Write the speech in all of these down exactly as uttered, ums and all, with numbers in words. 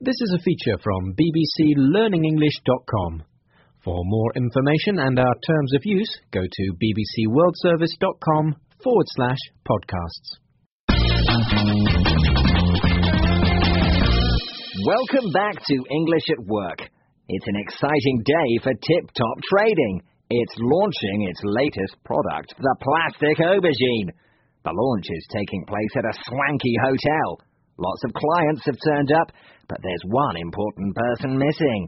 This is a feature from b b c learning english dot com. For more information and our terms of use, go to bbcworldservice.com forward slash podcasts. Welcome back to English at Work. It's an exciting day for Tip Top Trading. It's launching its latest product, the Plastic Aubergine. The launch is taking place at a swanky hotel. Lots of clients have turned up, but there's one important person missing.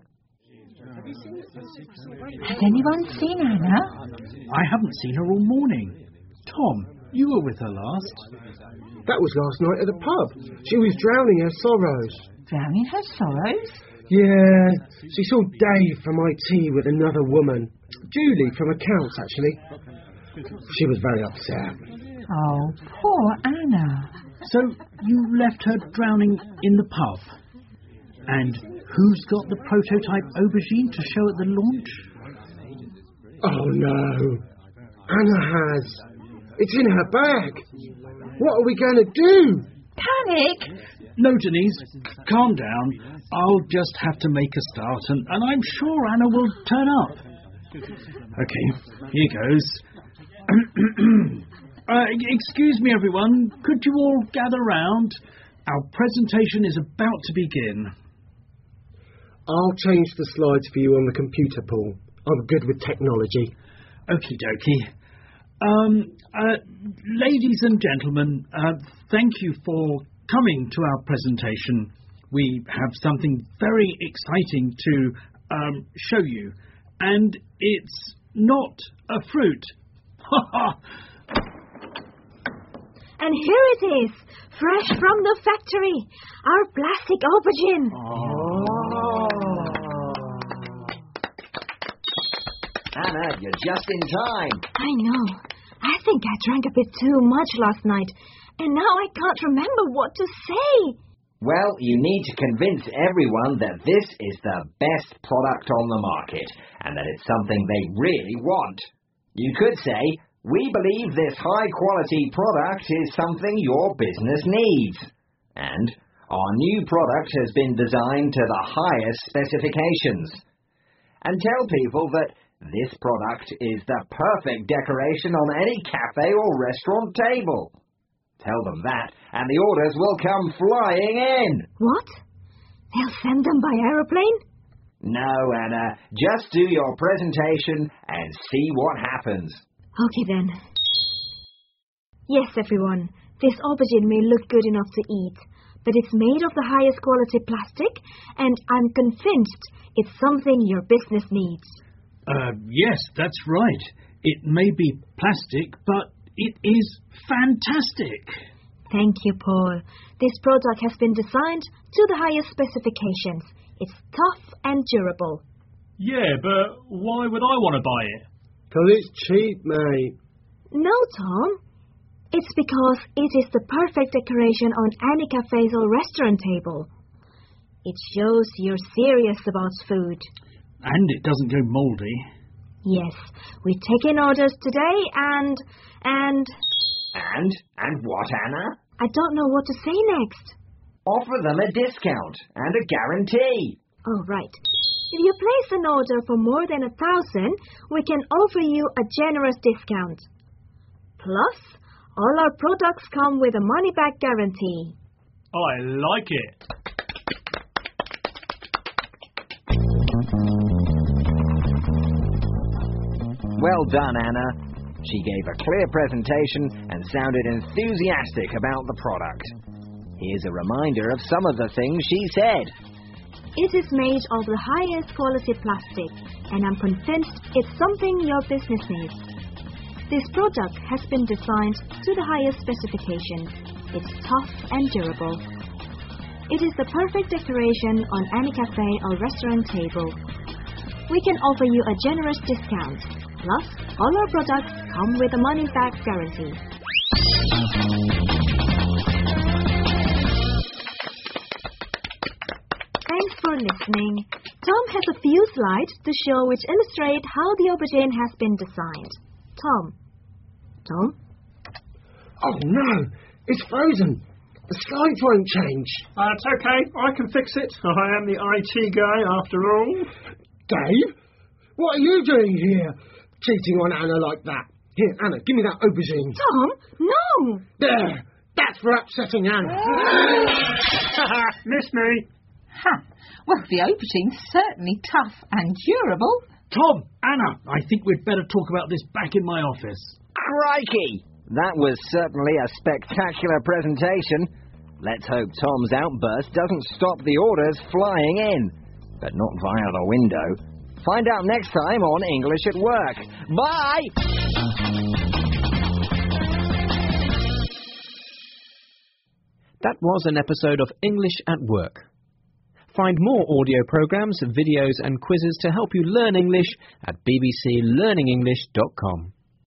Has anyone seen Anna? I haven't seen her all morning. Tom, you were with her last. That was last night at the pub. She was drowning her sorrows. Drowning her sorrows? Yeah, she saw Dave from I T with another woman. Julie from accounts, actually. She was very upset. Oh, poor Anna. So you left her drowning in the pub? And who's got the prototype aubergine to show at the launch? Oh no, Anna has. It's in her bag. What are we going to do? Panic! No, Denise, calm down. I'll just have to make a start, and, and I'm sure Anna will turn up. Okay, here goes. uh, excuse me, everyone. Could you all gather round? Our presentation is about to begin. I'll change the slides for you on the computer, Paul. I'm good with technology. Okie dokie. Um, uh, ladies and gentlemen, uh, thank you for coming to our presentation. We have something very exciting to um, show you, and it's not a fruit. And here it is, fresh from the factory, our plastic aubergine. Oh. Anna, you're just in time. I know. I think I drank a bit too much last night, and now I can't remember what to say. Well, you need to convince everyone that this is the best product on the market, and that it's something they really want. You could say, we believe this high-quality product is something your business needs. And our new product has been designed to the highest specifications. And tell people that this product is the perfect decoration on any cafe or restaurant table. Tell them that, and the orders will come flying in. What? They'll send them by aeroplane? No, Anna. Just do your presentation and see what happens. Okay, then. Yes, everyone. This aubergine may look good enough to eat, but it's made of the highest quality plastic, and I'm convinced it's something your business needs. Uh, yes, that's right. It may be plastic, but it is fantastic. Thank you, Paul. This product has been designed to the highest specifications. It's tough and durable. Yeah, but why would I want to buy it? Because it's cheap, mate. No, Tom. It's because it is the perfect decoration on any cafes or restaurant table. It shows you're serious about food. And it doesn't go mouldy. Yes, we take in orders today and... and... And? And what, Anna? I don't know what to say next. Offer them a discount and a guarantee. Oh, right. If you place an order for more than a thousand, we can offer you a generous discount. Plus, all our products come with a money-back guarantee. I like it. Well done, Anna. She gave a clear presentation and sounded enthusiastic about the product. Here's a reminder of some of the things she said. It is made of the highest quality plastic, and I'm convinced it's something your business needs. This product has been designed to the highest specifications. It's tough and durable. It is the perfect decoration on any cafe or restaurant table. We can offer you a generous discount. Plus, all our products come with a money-back guarantee. Thanks for listening. Tom has a few slides to show which illustrate how the aubergine has been designed. Tom. Tom? Oh no, it's frozen. The slides won't change. That's okay. I can fix it. I am the I T guy after all. Dave, what are you doing here? Cheating on Anna like that. Here, Anna, give me that aubergine. Tom, no. There. That's for upsetting Anna. Miss me. Ha. Well, the aubergine's certainly tough and durable. Tom, Anna, I think we'd better talk about this back in my office. Crikey! That was certainly a spectacular presentation. Let's hope Tom's outburst doesn't stop the orders flying in. But not via the window. Find out next time on English at Work. Bye! That was an episode of English at Work. Find more audio programs, videos and quizzes to help you learn English at b b c learning english dot com.